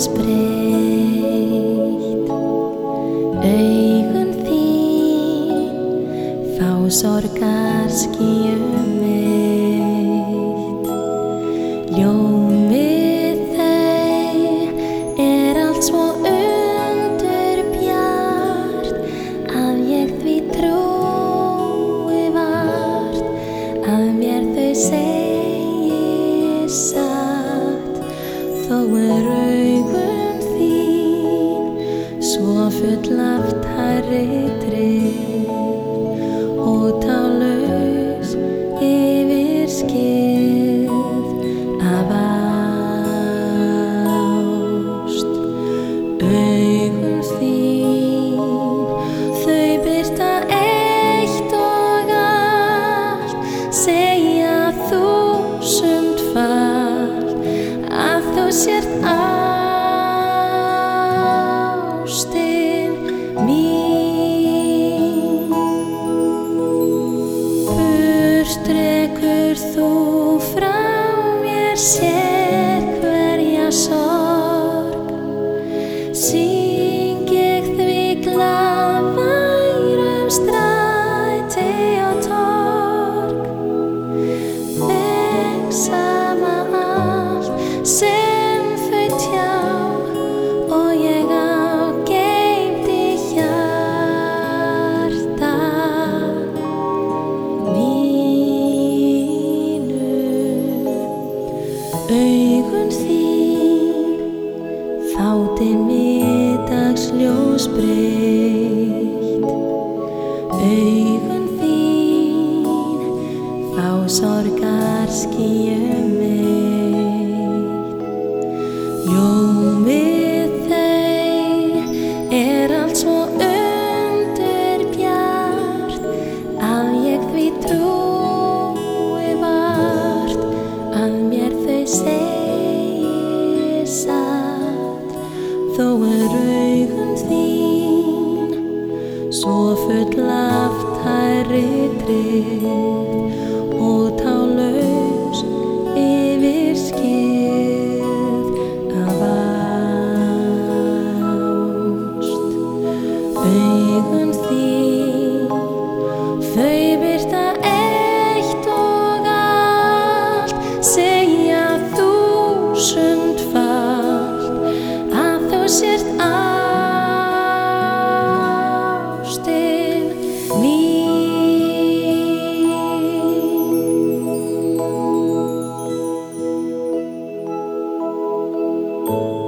breytt. Augun þín fá sorgarskýjum meitt. Ljómið þau allt svo undurbjart að ég því trúi vart að mér þau segi satt. Þó augun þín svo full af tærri tryggð og tálaus yfirskyrð af ást. Augun þín, þau birta eitt og allt, segja þúsundfalt að þú sért ástin mín. Burt rekur þú frá mér sérhverja sorg, syng ég því glaðværum stræti og torg. Veg sama allt sem þau tjá og ég á geymt í hjarta mínu. Augun þín fá middagsljós breytt. Augun þín fá sorgarskýjum meitt. Ljómið þau allt svo undurbjart að ég því trúi vart að mér þau segi satt. Þó augun þín svo full af tærri tryggð og tálaus yfirskyrð af ást. Augun þín, þau birta eitt og allt, segja þúsundfalt að þú sért ástin mín.